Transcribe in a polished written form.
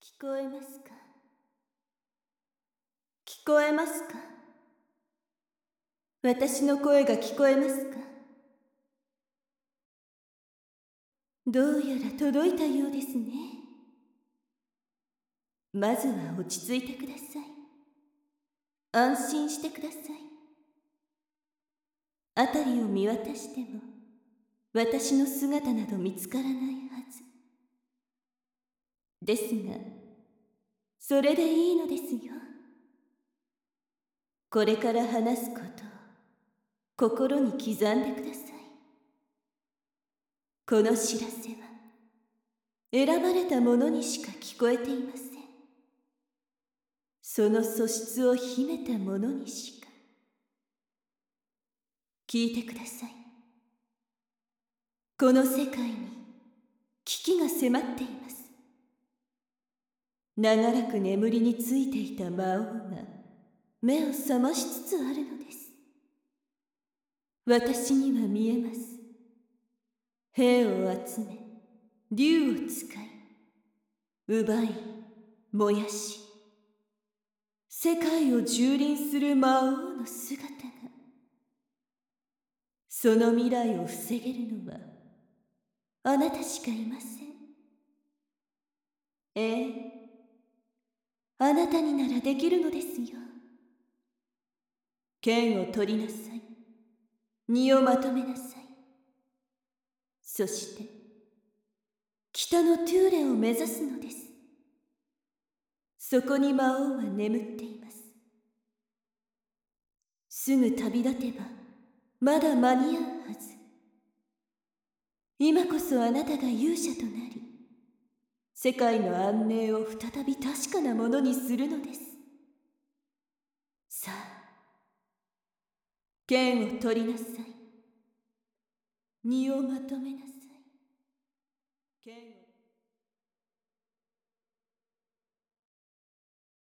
聞こえますか？聞こえますか？私の声が聞こえますか？どうやら届いたようですね。まずは落ち着いてください。安心してください。辺りを見渡しても私の姿など見つからないはずですが、それでいいのですよ。これから話すことを心に刻んでください。この知らせは選ばれた者にしか聞こえていません。その素質を秘めた者にしか。聞いてください。この世界に危機が迫っています。長らく眠りについていた魔王が目を覚ましつつあるのです。私には見えます。兵を集め、竜を使い、奪い、燃やし、世界を蹂躙する魔王の姿が。その未来を防げるのはあなたしかいません。ええ、あなたにならできるのですよ。剣を取りなさい。荷をまとめなさい。そして北のトゥーレを目指すのです。そこに魔王は眠っています。すぐ旅立てばまだ間に合うはず。今こそあなたが勇者となり、世界の安寧を再び確かなものにするのです。さあ、剣を取りなさい。荷をまとめなさい。剣を